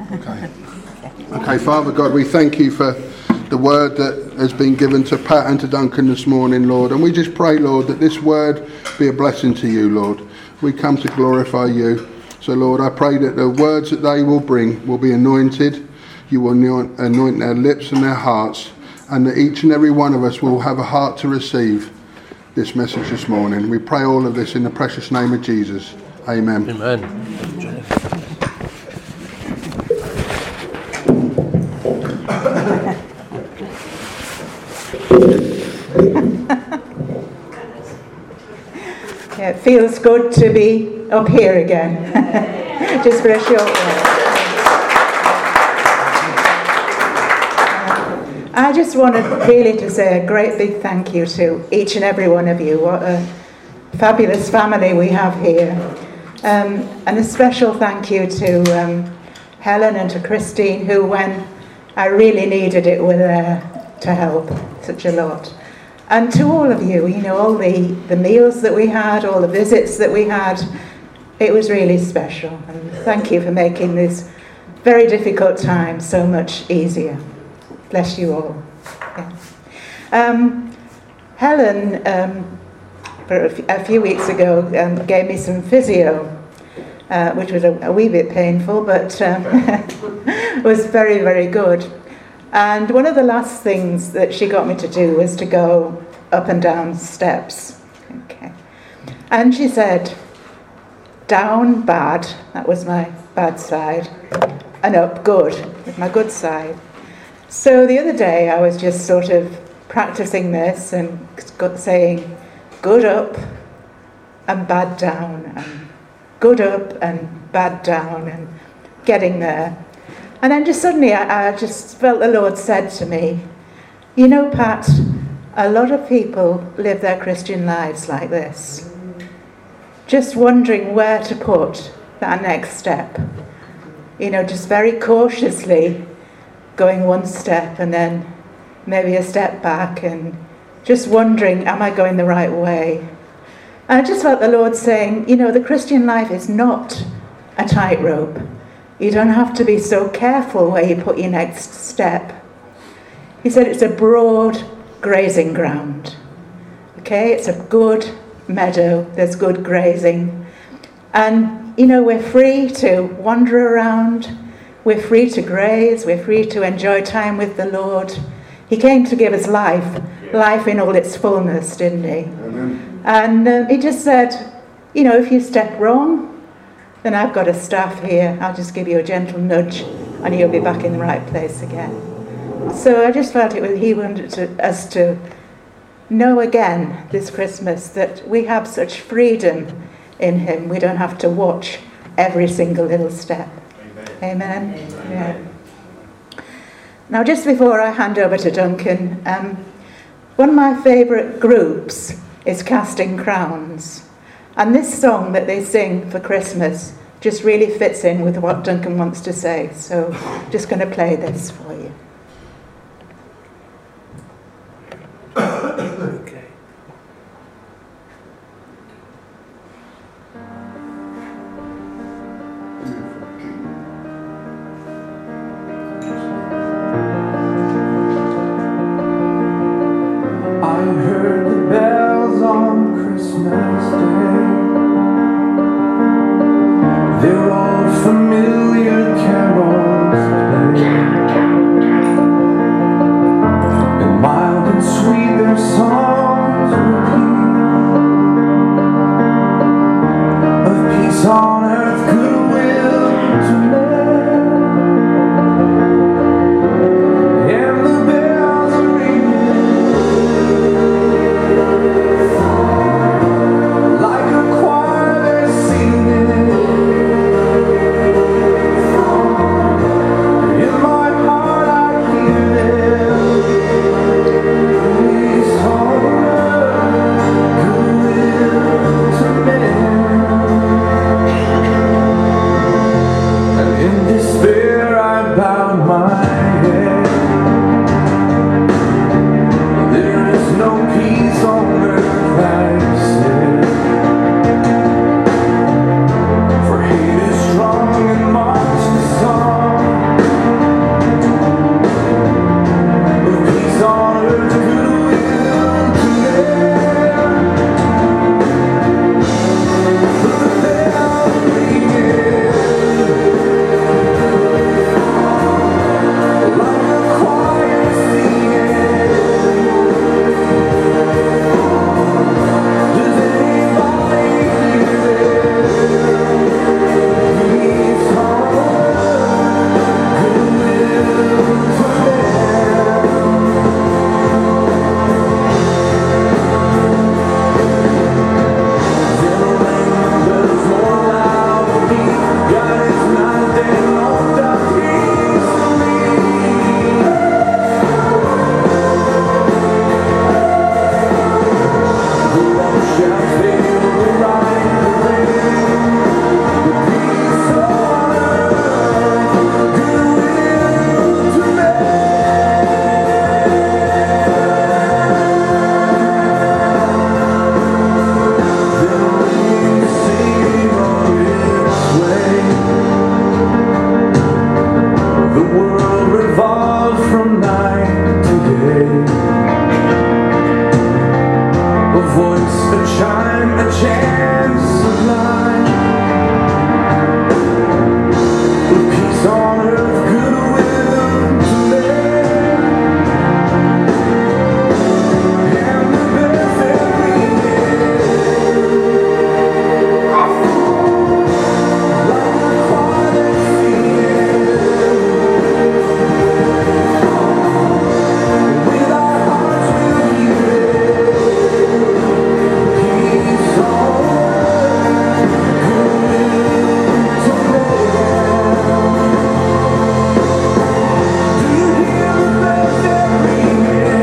Okay. Okay, Father God, we thank you for the word that has been given to Pat and to Duncan this morning, Lord. And we just pray, Lord, that this word be a blessing to you, Lord. We come to glorify you. So, Lord, I pray that the words that they will bring will be anointed. You will anoint their lips and their hearts, and that each and every one of us will have a heart to receive this message this morning. We pray all of this in the precious name of Jesus. Amen. Amen. Yeah, it feels good to be up here again, just for a short while. I just wanted really to say a great big thank you to each and every one of you. What a fabulous family we have here. And a special thank you to Helen and to Christine, who, when I really needed it, were there to help such a lot. And to all of you, you know, all the meals that we had, all the visits that we had, it was really special. And thank you for making this very difficult time so much easier. Bless you all. Yeah. Helen, a few weeks ago, gave me some physio, which was a wee bit painful, but was very, very good. And one of the last things that she got me to do was to go up and down steps. Okay. And she said, down, bad, that was my bad side, and up, good, with my good side. So the other day I was just sort of practicing this and saying good up and bad down, and good up and bad down, and getting there. And then just suddenly I just felt the Lord said to me, you know, Pat, a lot of people live their Christian lives like this, just wondering where to put that next step. You know, just very cautiously going one step and then maybe a step back and just wondering, am I going the right way? And I just felt the Lord saying, you know, the Christian life is not a tightrope. You don't have to be so careful where you put your next step. He said it's a broad grazing ground. Okay, it's a good meadow, there's good grazing. And, you know, we're free to wander around. We're free to graze, we're free to enjoy time with the Lord. He came to give us life in all its fullness, didn't he? Amen. And he just said, you know, if you step wrong, then I've got a staff here. I'll just give you a gentle nudge and you'll be back in the right place again. So I just felt he wanted us to know again this Christmas that we have such freedom in him. We don't have to watch every single little step. Amen. Yeah. Now, just before I hand over to Duncan, one of my favourite groups is Casting Crowns. And this song that they sing for Christmas just really fits in with what Duncan wants to say. So I'm just going to play this for you. Okay. They're all familiar carols playing. The world revolves from night to day. A voice, a chime, a chance of life. With peace on earth, goodwill to men. And the best every day. Like a quiet feeling. With our hearts we'll heal it. Peace on earth, goodwill to men. Do you hear the bells that ring?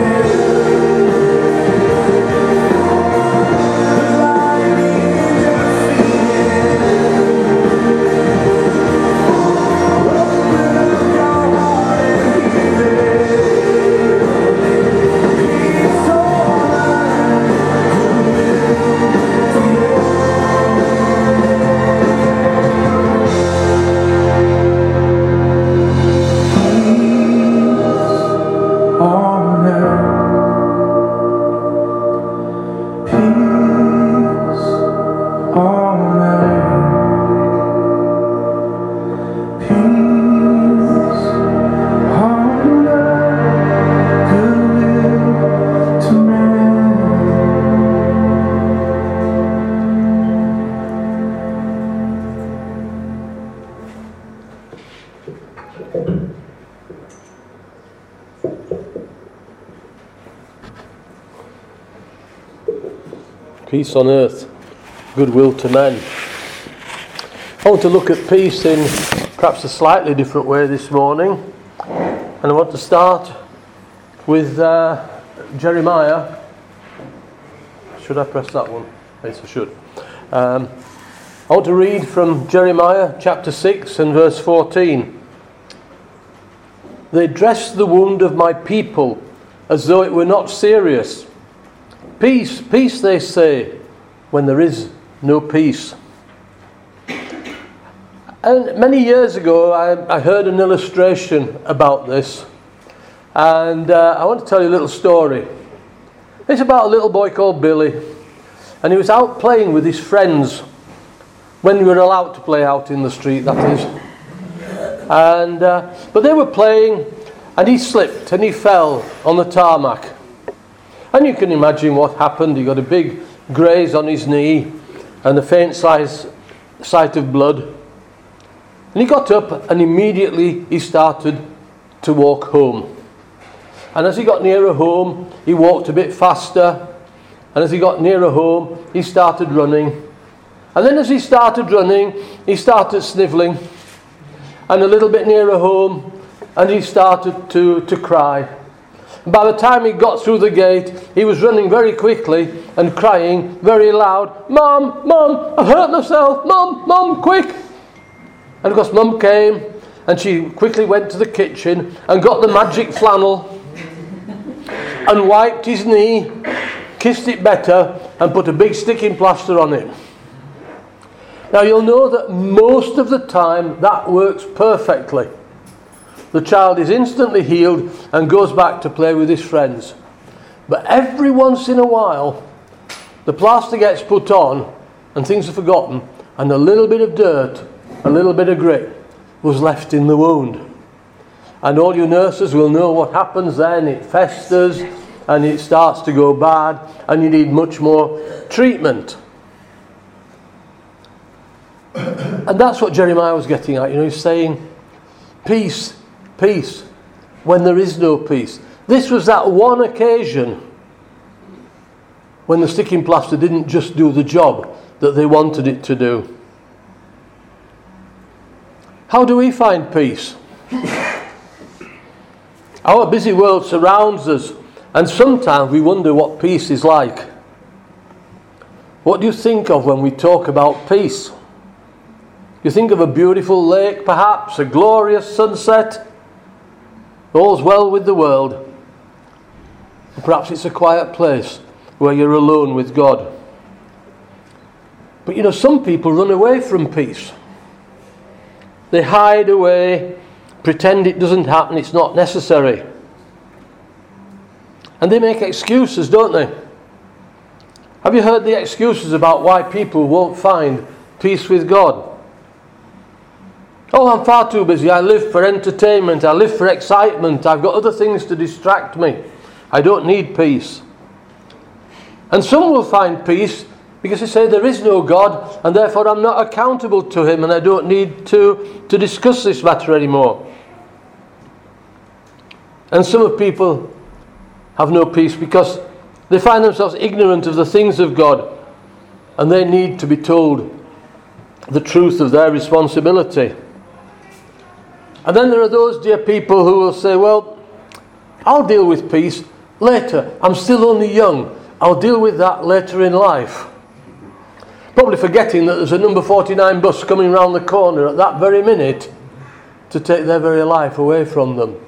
The lightning just feeling. Open up your heart and hear it. Peace on earth, goodwill to men. On earth, peace on earth, peace on earth, goodwill to men. Peace on earth, goodwill to men. I want to look at peace in perhaps a slightly different way this morning. And I want to start with Jeremiah. Should I press that one? Yes, I should. I want to read from Jeremiah chapter 6 and verse 14. They dress the wound of my people as though it were not serious. Peace, peace, they say, when there is no peace. And many years ago, I heard an illustration about this. And I want to tell you a little story. It's about a little boy called Billy. And he was out playing with his friends. When you were allowed to play out in the street, that is. And but they were playing, and he slipped and he fell on the tarmac. And you can imagine what happened. He got a big graze on his knee and a faint sight of blood. And he got up and immediately he started to walk home. And as he got nearer home, he walked a bit faster. And as he got nearer home, he started running. And then as he started running, he started snivelling. And a little bit nearer home, and he started to cry. By the time he got through the gate, he was running very quickly and crying very loud, "Mum, Mum, I've hurt myself, Mum, Mum, quick!" And of course Mum came, and she quickly went to the kitchen and got the magic flannel and wiped his knee, kissed it better, and put a big sticking plaster on it. Now you'll know that most of the time that works perfectly. The child is instantly healed and goes back to play with his friends. But every once in a while, the plaster gets put on and things are forgotten, and a little bit of dirt, a little bit of grit was left in the wound. And all you nurses will know what happens then. It festers and it starts to go bad, and you need much more treatment. And that's what Jeremiah was getting at. He's saying, peace, peace, when there is no peace. This was that one occasion when the sticking plaster didn't just do the job that they wanted it to do. How do we find peace? Our busy world surrounds us, and sometimes we wonder what peace is like. What do you think of when we talk about peace? You think of a beautiful lake, perhaps, a glorious sunset. All's well with the world. Or perhaps it's a quiet place where you're alone with God. But some people run away from peace. They hide away, pretend it doesn't happen, it's not necessary. And they make excuses, don't they? Have you heard the excuses about why people won't find peace with God? Oh, I'm far too busy. I live for entertainment. I live for excitement. I've got other things to distract me. I don't need peace. And some will find peace because they say there is no God and therefore I'm not accountable to him and I don't need to discuss this matter anymore. And some people have no peace because they find themselves ignorant of the things of God and they need to be told the truth of their responsibility. And then there are those dear people who will say, well, I'll deal with peace later. I'm still only young. I'll deal with that later in life. Probably forgetting that there's a number 49 bus coming round the corner at that very minute to take their very life away from them.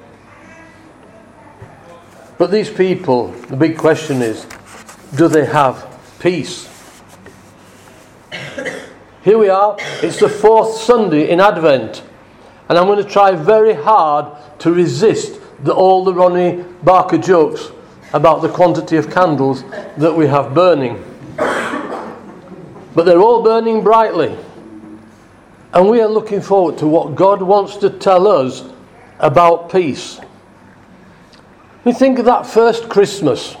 But these people, the big question is, do they have peace? Here we are, it's the 4th Sunday in Advent, and I'm going to try very hard to resist all the Ronnie Barker jokes about the quantity of candles that we have burning. But they're all burning brightly, and we are looking forward to what God wants to tell us about peace. We think of that first Christmas.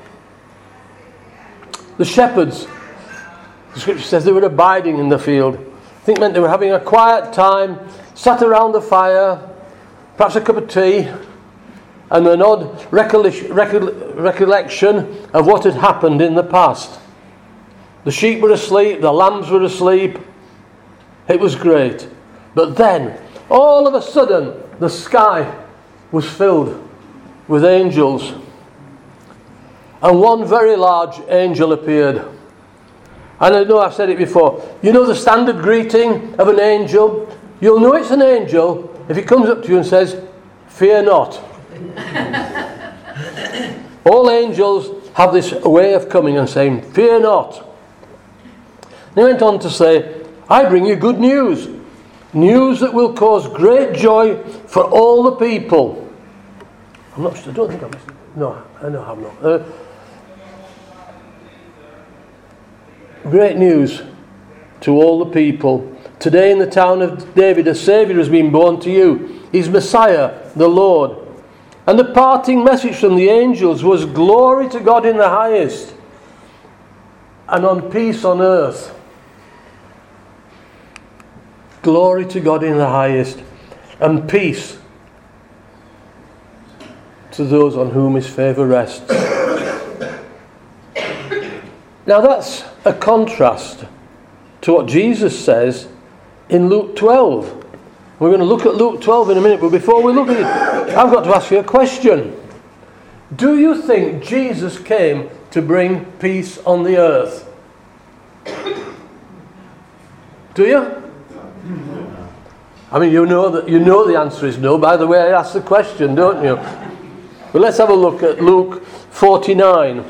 The shepherds, the scripture says they were abiding in the field. I think it meant they were having a quiet time, sat around the fire, perhaps a cup of tea, and an odd recollection of what had happened in the past. The sheep were asleep, the lambs were asleep. It was great. But then, all of a sudden, the sky was filled with angels. And one very large angel appeared. And I know I've said it before. You know the standard greeting of an angel? You'll know it's an angel if he comes up to you and says, "Fear not." All angels have this way of coming and saying, "Fear not." And he went on to say, "I bring you good news. News that will cause great joy for all the people." I'm not sure. I don't think I'm... No, I know I'm not. Great news to all the people. Today in the town of David, a Saviour has been born to you. He's Messiah, the Lord. And the parting message from the angels was glory to God in the highest, and on peace on earth. Glory to God in the highest, and peace to those on whom his favour rests. Now that's a contrast to what Jesus says in Luke 12. We're going to look at Luke 12 in a minute, but before we look at it, I've got to ask you a question. Do you think Jesus came to bring peace on the earth? Do you? I mean, you know the answer is no. By the way, I asked the question, don't you? But let's have a look at Luke 49.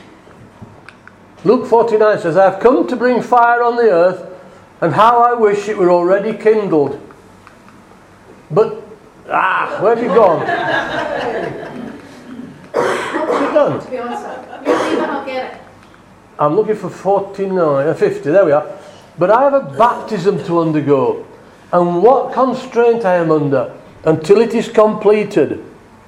Luke 49 says, "I have come to bring fire on the earth, and how I wish it were already kindled. But, where have you gone? What's it done? To be honest, usually when I'll get it. I'm looking for 50, there we are. But I have a baptism to undergo, and what constraint I am under until it is completed.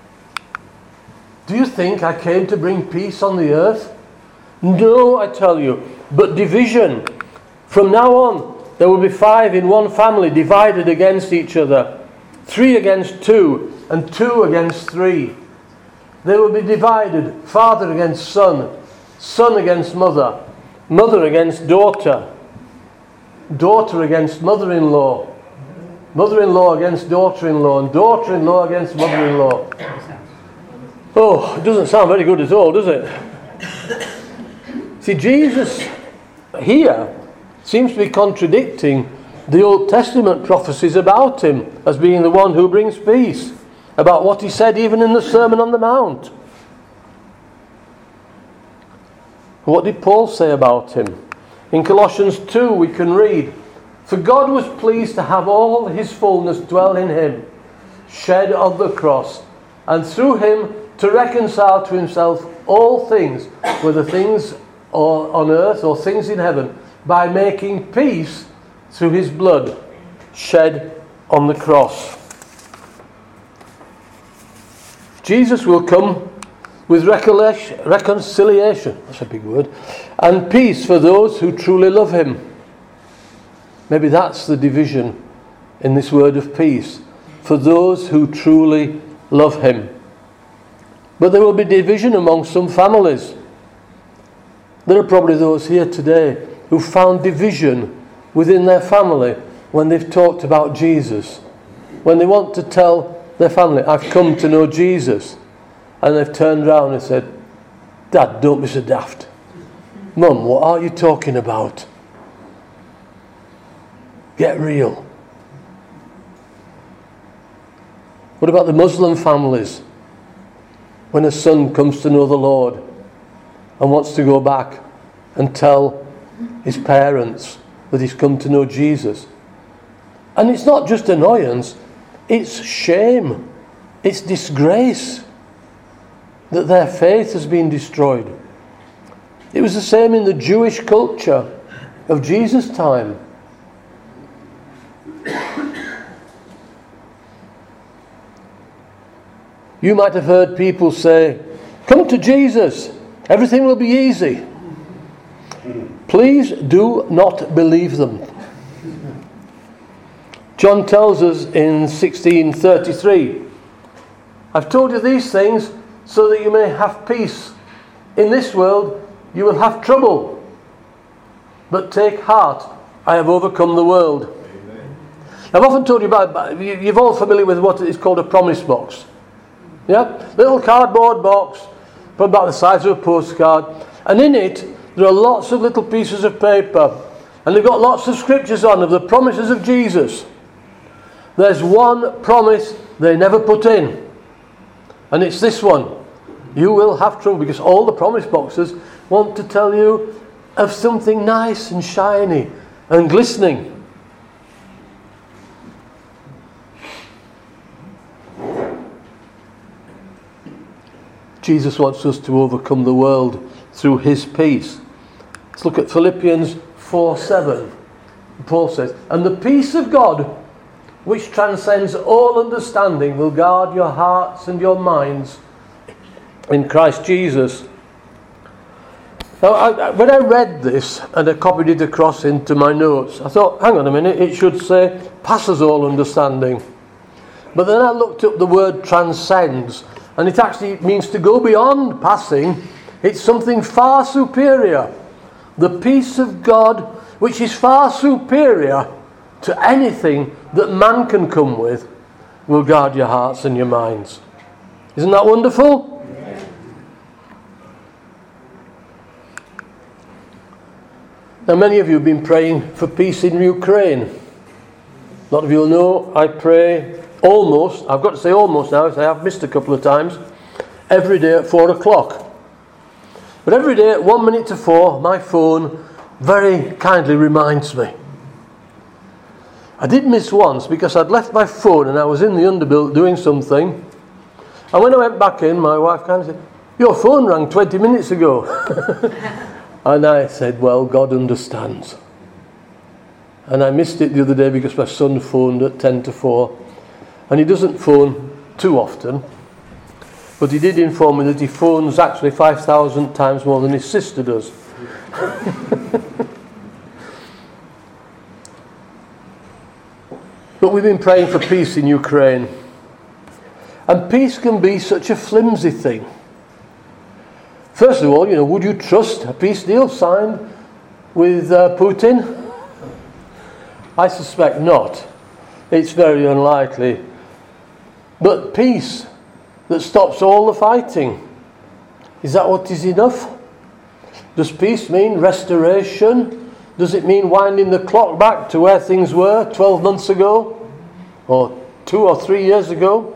Do you think I came to bring peace on the earth? No, I tell you, but division. From now on, there will be 5 in one family divided against each other, 3 against 2, and 2 against 3. They will be divided, father against son, son against mother, mother against daughter, daughter against mother-in-law, mother-in-law against daughter-in-law, and daughter-in-law against mother-in-law. Oh, it doesn't sound very good at all, does it? See, Jesus here seems to be contradicting the Old Testament prophecies about him as being the one who brings peace, about what he said even in the Sermon on the Mount. What did Paul say about him? In Colossians 2 we can read, "For God was pleased to have all his fullness dwell in him, shed on the cross, and through him to reconcile to himself all things, whether things on earth or things in heaven, by making peace through his blood shed on the cross. Jesus will come with reconciliation, that's a big word, and peace for those who truly love him. Maybe that's the division in this word of peace, for those who truly love him. But there will be division among some families. There are probably those here today who found division within their family when they've talked about Jesus. When they want to tell their family, I've come to know Jesus, and they've turned round and said, Dad, don't be so daft. Mum, what are you talking about? Get real. What about the Muslim families? When a son comes to know the Lord and wants to go back and tell his parents that he's come to know Jesus. And it's not just annoyance, it's shame, it's disgrace that their faith has been destroyed. It was the same in the Jewish culture of Jesus' time. You might have heard people say, come to Jesus, everything will be easy. Please do not believe them. John tells us in 16:33, I've told you these things so that you may have peace. In this world you will have trouble, but take heart, I have overcome the world. Amen. I've often told you about, you're all familiar with what is called a promise box. Yeah, little cardboard box, probably about the size of a postcard, and in it there are lots of little pieces of paper, and they've got lots of scriptures on of the promises of Jesus. There's one promise they never put in, and it's this one: you will have trouble, because all the promise boxes want to tell you of something nice and shiny and glistening. Jesus wants us to overcome the world through his peace. Let's look at Philippians 4:7. Paul says, and the peace of God, which transcends all understanding, will guard your hearts and your minds in Christ Jesus. Now, when I read this and I copied it across into my notes, I thought, hang on a minute, it should say passes all understanding. But then I looked up the word transcends, and it actually means to go beyond passing. It's something far superior. The peace of God, which is far superior to anything that man can come with, will guard your hearts and your minds. Isn't that wonderful? Yeah. Now, many of you have been praying for peace in Ukraine. A lot of you will know I pray almost, I've got to say almost now, I have missed a couple of times, every day at 4 o'clock. But every day at 1 minute to 4, my phone very kindly reminds me. I did miss once because I'd left my phone and I was in the underbuilt doing something. And when I went back in, my wife kind of said, your phone rang 20 minutes ago. And I said, well, God understands. And I missed it the other day because my son phoned at 10 to 4. And he doesn't phone too often. But he did inform me that he phones actually 5,000 times more than his sister does. But we've been praying for peace in Ukraine. And peace can be such a flimsy thing. First of all, would you trust a peace deal signed with Putin? I suspect not. It's very unlikely. But peace that stops all the fighting, is that what is enough? Does peace mean restoration? Does it mean winding the clock back to where things were 12 months ago? Or 2 or 3 years ago?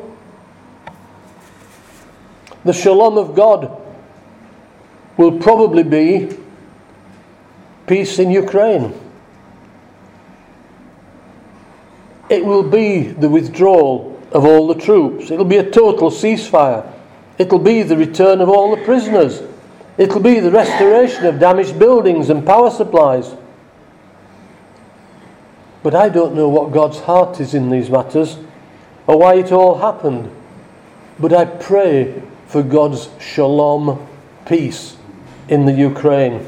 The shalom of God will probably be peace in Ukraine. It will be the withdrawal of all the troops. It'll be a total ceasefire. It'll be the return of all the prisoners. It'll be the restoration of damaged buildings and power supplies. But I don't know what God's heart is in these matters, or why it all happened. But I pray for God's shalom, peace, in the Ukraine.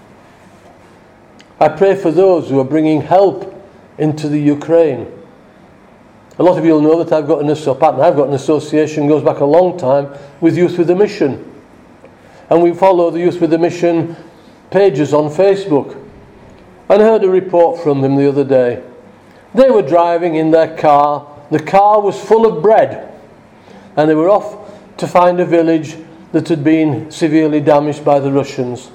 I pray for those who are bringing help into the Ukraine. A lot of you will know that I've got an association, goes back a long time, with Youth with a Mission. And we follow the Youth with a Mission pages on Facebook. And I heard a report from them the other day. They were driving in their car. The car was full of bread. And they were off to find a village that had been severely damaged by the Russians.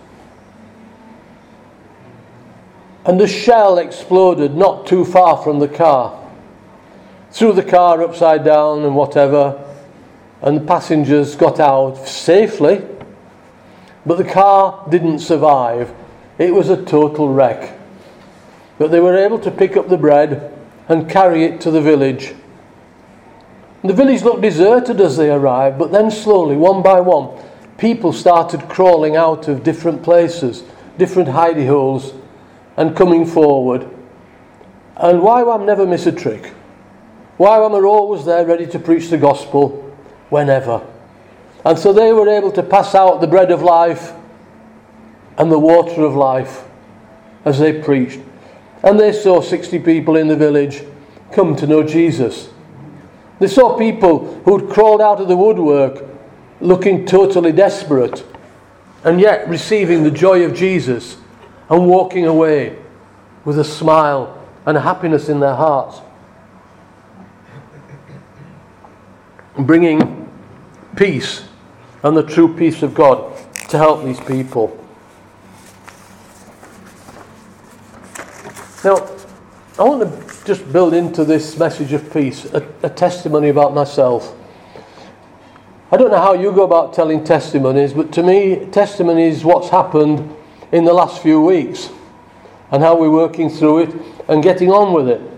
And a shell exploded not too far from the car. Threw the car upside down and whatever. And the passengers got out safely. But the car didn't survive. It was a total wreck. But they were able to pick up the bread and carry it to the village. The village looked deserted as they arrived, but then slowly, one by one, people started crawling out of different places, different hidey holes, and coming forward. And YWAM never miss a trick. YWAM are always there ready to preach the gospel whenever. And so they were able to pass out the bread of life and the water of life as they preached. And they saw 60 people in the village come to know Jesus. They saw people who'd crawled out of the woodwork looking totally desperate and yet receiving the joy of Jesus and walking away with a smile and a happiness in their hearts. Bringing peace and the true peace of God to help these people. Now, I want to just build into this message of peace a testimony about myself. I don't know how you go about telling testimonies, but to me, testimony is what's happened in the last few weeks and how we're working through it and getting on with it.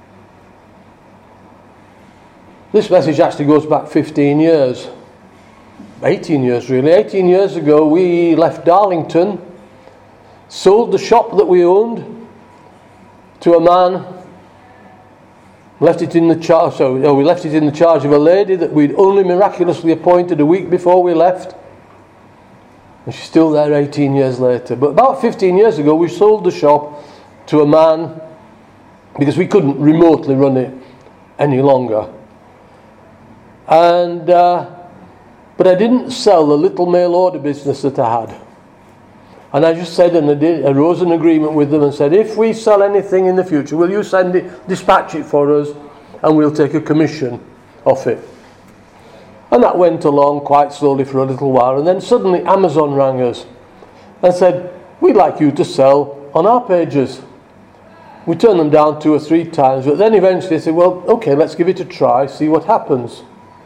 This message actually goes back 15 years. 18 years really. 18 years ago we left Darlington, sold the shop that we owned to a man, we left it in the charge of a lady that we'd only miraculously appointed a week before we left. And she's still there 18 years later. But about 15 years ago we sold the shop to a man because we couldn't remotely run it any longer. And but I didn't sell the little mail order business that I had. And I just said, and I arose an agreement with them and said, if we sell anything in the future, will you dispatch it for us, and we'll take a commission off it. And that went along quite slowly for a little while, and then suddenly Amazon rang us and said, we'd like you to sell on our pages. We turned them down 2 or 3 times, but then eventually they said, well, okay, let's give it a try, see what happens.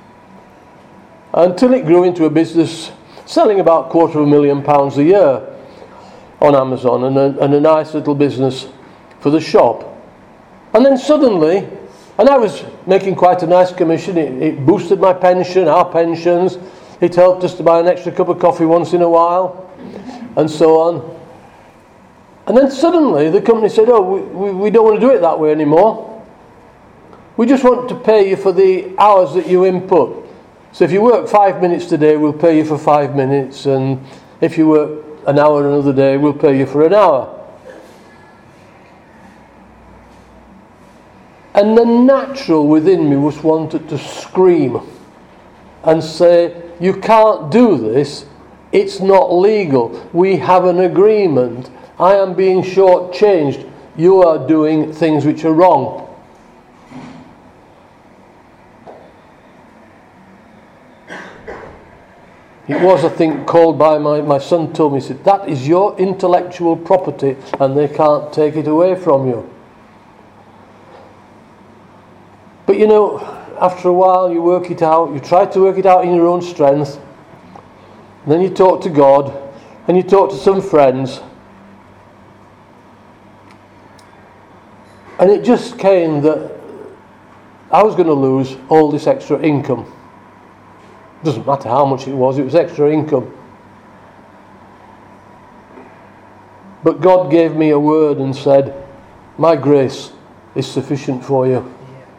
Until it grew into a business selling about £250,000 a year on Amazon, and a nice little business for the shop. And then suddenly, and I was making quite a nice commission, it boosted my pension, our pensions, it helped us to buy an extra cup of coffee once in a while, and so on. And then suddenly the company said, oh, we don't want to do it that way anymore. We just want to pay you for the hours that you input. So if you work 5 minutes today, we'll pay you for 5 minutes, and if you work an hour another day, we'll pay you for an hour. And the natural within me was wanted to scream and say, you can't do this, it's not legal, we have an agreement, I am being shortchanged, you are doing things which are wrong. It was, I think, called by my son told me, he said, that is your intellectual property and they can't take it away from you. But you know, after a while you work it out, you try to work it out in your own strength, and then you talk to God, and you talk to some friends, and it just came that I was going to lose all this extra income. Doesn't matter how much it was extra income. But God gave me a word and said, my grace is sufficient for you.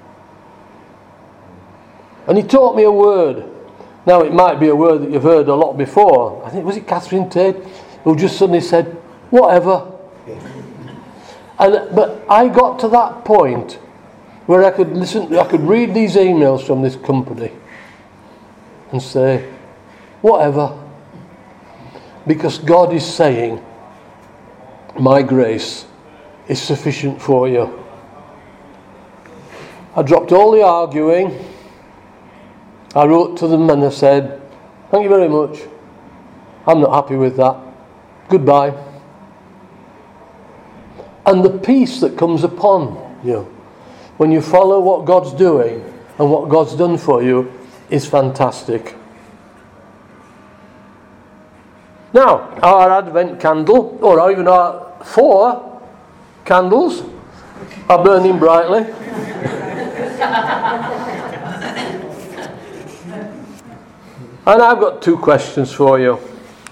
And he taught me a word. Now it might be a word that you've heard a lot before. I think, was it Catherine Tate, who just suddenly said, whatever. But I got to that point where I could read these emails from this company and say, whatever. Because God is saying, my grace is sufficient for you. I dropped all the arguing. I wrote to them and I said, thank you very much. I'm not happy with that. Goodbye. And the peace that comes upon you when you follow what God's doing and what God's done for you is fantastic. Now, our Advent candle, or even our 4 candles, are burning brightly. And I've got 2 questions for you.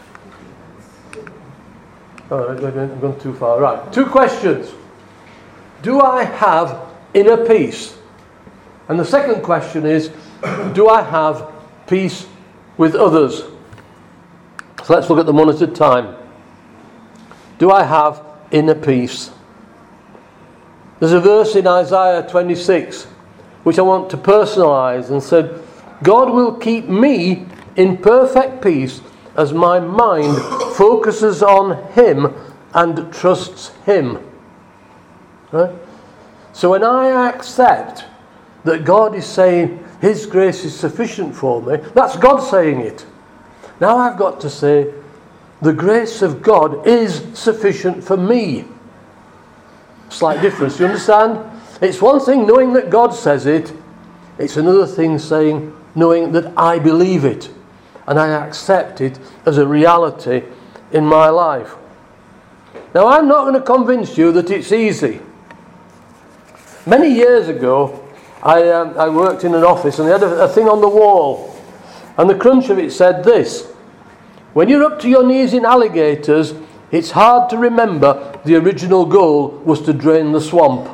Oh, I've gone too far. Right, 2 questions. Do I have inner peace? And the second question is, do I have peace with others? So let's look at them one at a time. Do I have inner peace? There's a verse in Isaiah 26 which I want to personalise and said, God will keep me in perfect peace as my mind focuses on Him and trusts Him. Right? So when I accept that God is saying His grace is sufficient for me, that's God saying it. Now I've got to say, the grace of God is sufficient for me. Slight difference, you understand? It's one thing knowing that God says it, it's another thing knowing that I believe it and I accept it as a reality in my life. Now I'm not going to convince you that it's easy. Many years ago I worked in an office and they had a thing on the wall, and the crunch of it said this: when you're up to your knees in alligators, it's hard to remember the original goal was to drain the swamp.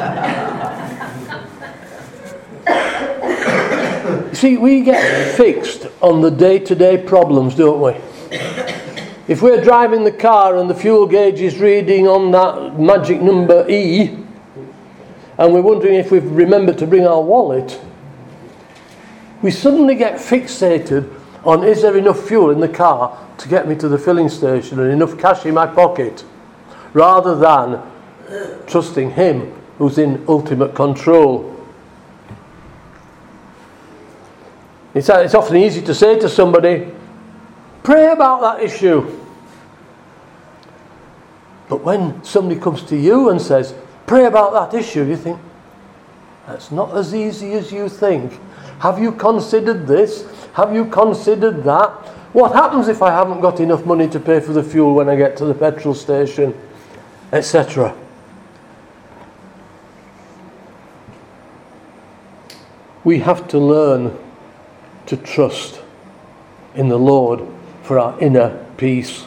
You see, we get fixed on the day-to-day problems, don't we? If we're driving the car and the fuel gauge is reading on that magic number E, and we're wondering if we've remembered to bring our wallet, we suddenly get fixated on, is there enough fuel in the car to get me to the filling station and enough cash in my pocket, rather than trusting Him who's in ultimate control. It's often easy to say to somebody, pray about that issue. But when somebody comes to you and says, pray about that issue, you think, that's not as easy as you think. Have you considered this? Have you considered that? What happens if I haven't got enough money to pay for the fuel when I get to the petrol station, etc.? We have to learn to trust in the Lord for our inner peace.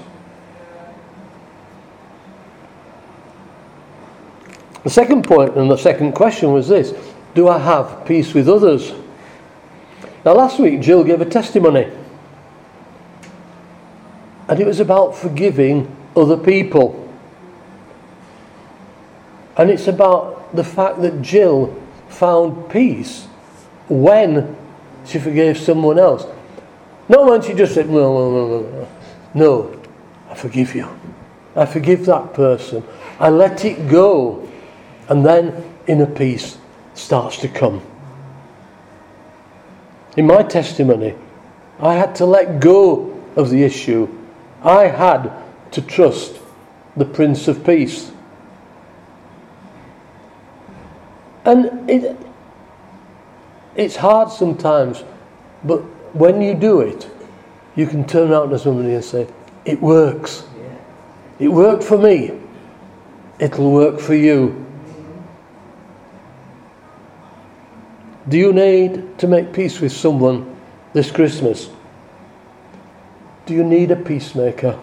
The second point and the second question was this: do I have peace with others? Now last week Jill gave a testimony, and it was about forgiving other people. And it's about the fact that Jill found peace when she forgave someone else. Not when she just said, no, I forgive you. I forgive that person. I let it go. And then inner peace starts to come. In my testimony, I had to let go of the issue. I had to trust the Prince of Peace. And it's hard sometimes, but when you do it, you can turn around to somebody and say, it works. It worked for me. It'll work for you. Do you need to make peace with someone this Christmas? Do you need a peacemaker?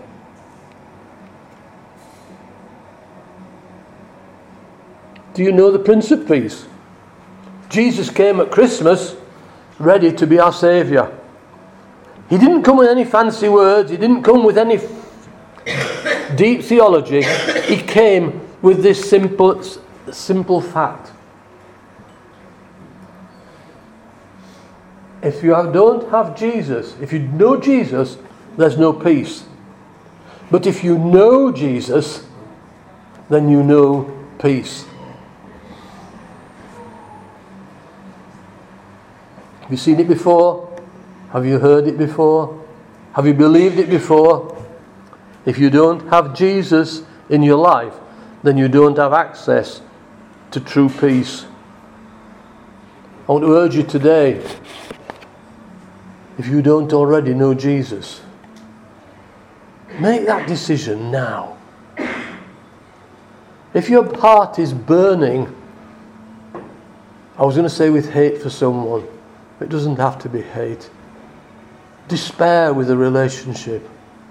Do you know the Prince of Peace? Jesus came at Christmas ready to be our Saviour. He didn't come with any fancy words. He didn't come with any deep theology. He came with this simple fact. If you don't have Jesus, if you know Jesus, there's no peace. But if you know Jesus, then you know peace. Have you seen it before? Have you heard it before? Have you believed it before? If you don't have Jesus in your life, then you don't have access to true peace. I want to urge you today, if you don't already know Jesus, make that decision now. If your heart is burning, I was going to say with hate for someone, it doesn't have to be hate. Despair with a relationship.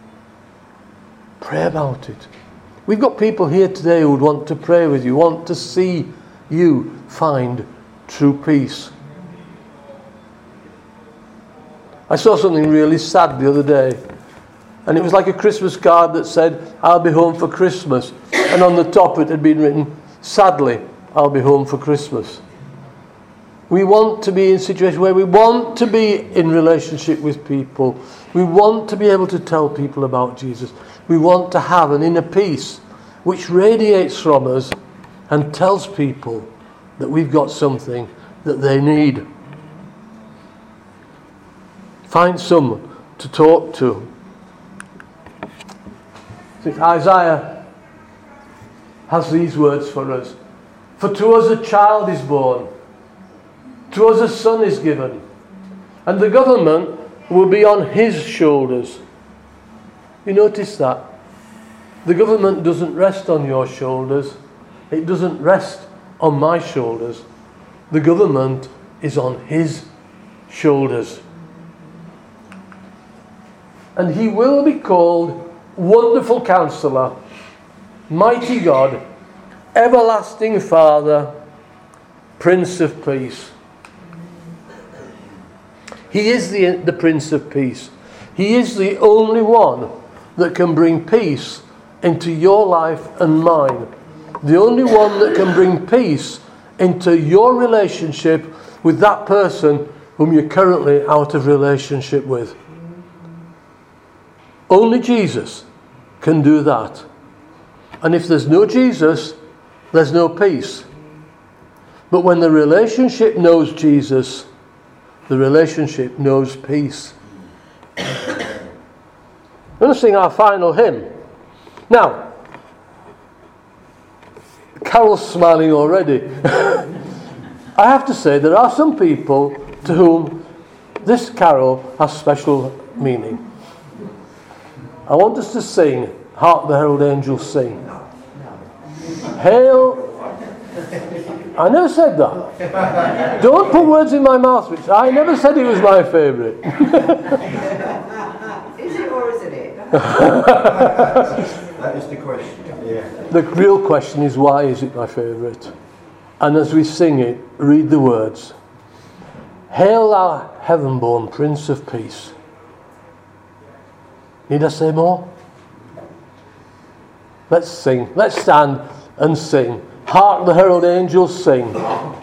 Pray about it. We've got people here today who would want to pray with you, want to see you find true peace. I saw something really sad the other day, and it was like a Christmas card that said, "I'll be home for Christmas," and on the top it had been written, "Sadly, I'll be home for Christmas." We want to be in a situation where we want to be in relationship with people. We want to be able to tell people about Jesus. We want to have an inner peace which radiates from us and tells people that we've got something that they need. Find someone to talk to. Isaiah has these words for us. "For to us a child is born, to us a son is given, and the government will be on his shoulders." You notice that? The government doesn't rest on your shoulders. It doesn't rest on my shoulders. The government is on his shoulders. And he will be called Wonderful Counselor, Mighty God, Everlasting Father, Prince of Peace. He is the Prince of Peace. He is the only one that can bring peace into your life and mine. The only one that can bring peace into your relationship with that person whom you're currently out of relationship with. Only Jesus can do that. And if there's no Jesus, there's no peace. But when the relationship knows Jesus, the relationship knows peace. We're going to sing our final hymn. Now, Carol's smiling already. I have to say, there are some people to whom this carol has special meaning. I want us to sing, "Hark the Herald Angels Sing." Hail... I never said that. Don't put words in my mouth, which I never said it was my favourite. Is it or isn't it? That is the question. Yeah. The real question is, why is it my favourite? And as we sing it, read the words. "Hail thou heaven-born Prince of Peace." Need I say more? Let's sing. Let's stand and sing. Hark the herald angels sing.